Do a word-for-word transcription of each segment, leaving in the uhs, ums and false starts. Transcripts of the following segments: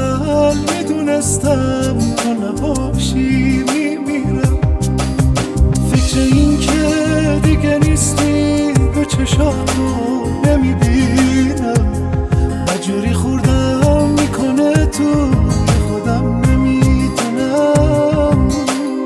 اول میدونستم تو نباشی میمیرم. فکر این که دیگه نیستی به چشاتو نمیبینم. مجوری خوردم میکنه تو خودم نمیدونم.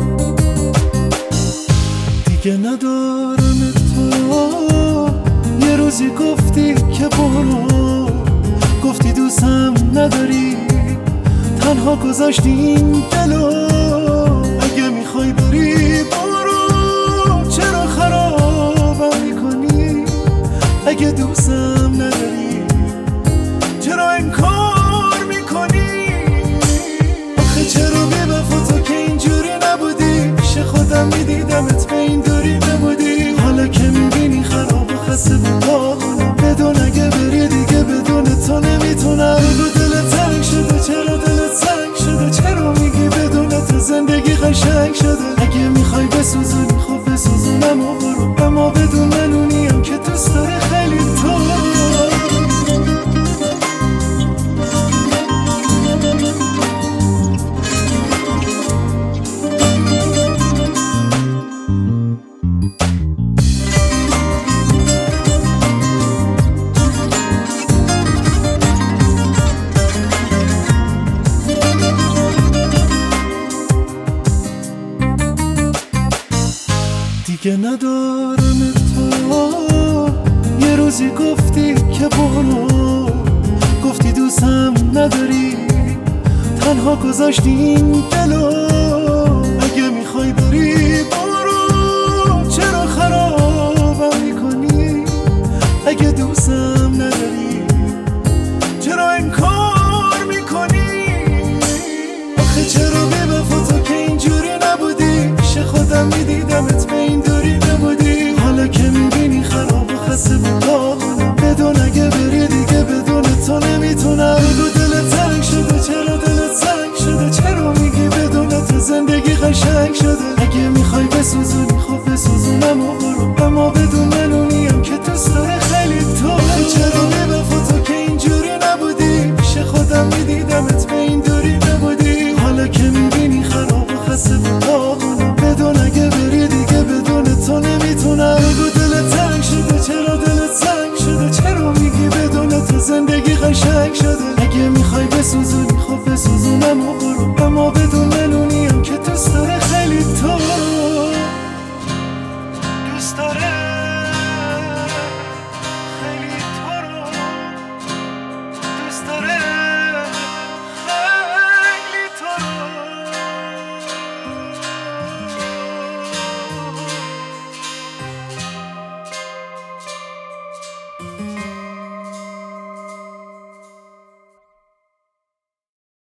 دیگه ندارم تو. یه روزی گفتی که برو، گفتی دوستم نداری، تنها گذاشتی این دلو. اگه میخوای بری برو، چرا خرابم میکنی؟ اگه دوستم نداری چرا این کار میکنی؟ آخه چرا بی وفا تو که اینجوری نبودی؟ پیش خودم میدیدمت به این دوری نبودی. حالا که میبینی خراب و خسته بودم، بدون اگه بری دیگه بدون تو نمیتونم. بگو دلت تنگ شده، چرا دلت سنگ شده؟ چرا میگی بدون تو زندگی قشنگ شده؟ اگه میخوای بسوزونی خب بسوزونم و برو، اما بدون منونیم که دوست داری خیلی تو. دیگه ندارم تو. یه روزی گفتی که برو، گفتی دوستم نداری، تنها گذاشتی این دلو. اگه میخوای بری برو، چرا خرابم میکنی؟ اگه دوستم نداری چرا این کار میکنی؟ آخه چرا بی وفا تو که اینجوری نبودی؟ پیش خودم میدیدمت به این دوری نبودی. حالا که میبینی خراب و خسته بودم، بدون اگه بری دیگه بدون تو نمیتونم. بگو دلت تنگ شده، چرا دلت سنگ شده؟ چرا میگی بدون تو زندگی قشنگ شده؟ اگه میخوای بسوزونی خب بسوزونم و برو، اما بدون منونیم که دوست داری خیلی تو. چرا بی وفا تو که اینجوری نبودی؟ پیش خودم میدیدمت به این دوری نبودی. حالا که میبینی خراب و خسته بودم، بدون اگه بری دیگه بدون تو نمیتونم. بگو دلت تنگ شده، چرا دلت سنگ شده؟ چرا میگی بدون تو زندگی قشنگ شده؟ اگه میخوای بسوزونی خب بسوزونم و برو، اما بدون منونیم که دوست داری